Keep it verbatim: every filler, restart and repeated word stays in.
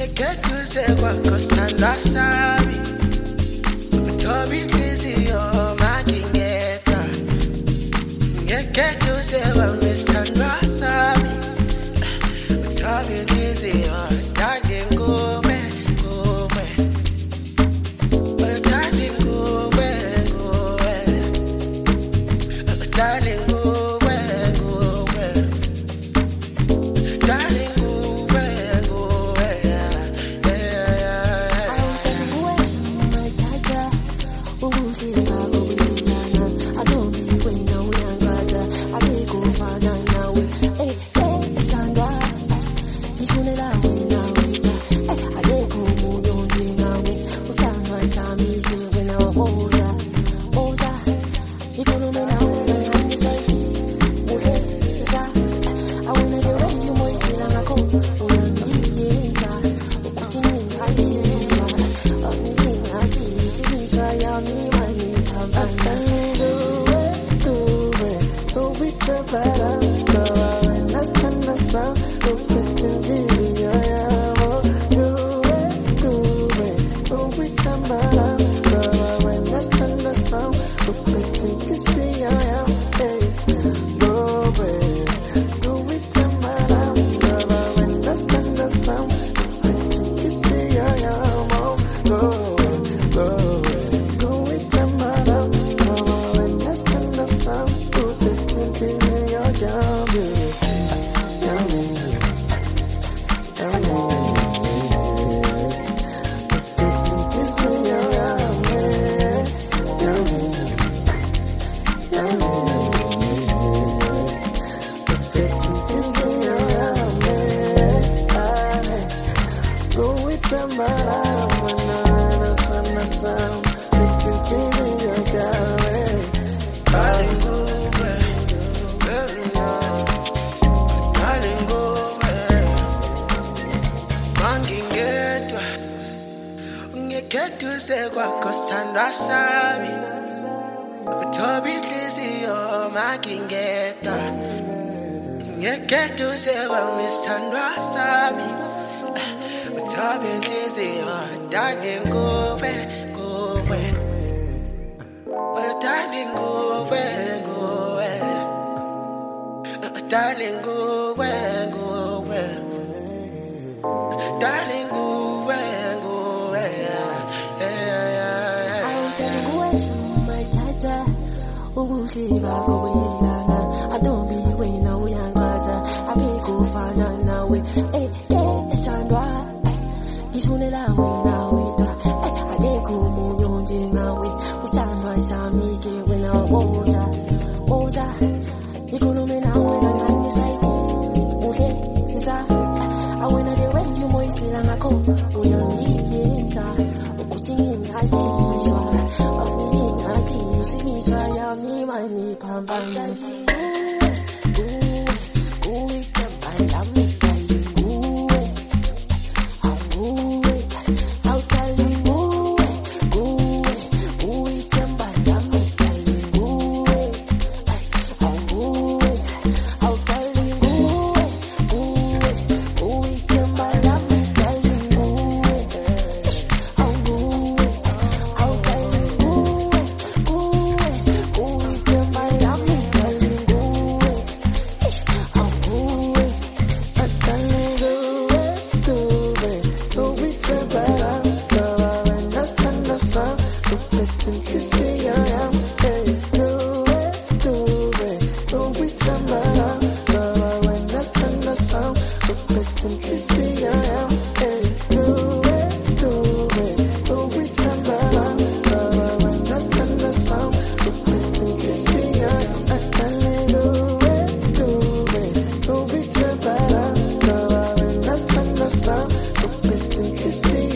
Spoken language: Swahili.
Ngekedusekwa kosithandwa sami uthoba inhliziyo makingedwa ngekedusekwa nesithandwa sami uthoba inhliziyo dade ngube ngube dade ngube ngube dade ngube ngube dade Ngekedusekwa kosithandwa sami uthoba inhliziyo makingedwa ngekedusekwa nesithandwa sami uthoba inhliziyo dade ngube ngube dade ngube ngube dade ngube ngube dade ngube ngube ukuhliba koyilana adombi wena uyangaza akekufana nawe eh eh esandwa ngithunela wena wedwa eh akekho umunye njengawe usandwa sami ke wena woza woza ikhulume nawe kancane sayi uhle isa awena the way you moyisela ngakho uyangiyenza ukuthi ngingazizwa ngingazizwa yami mani phambana See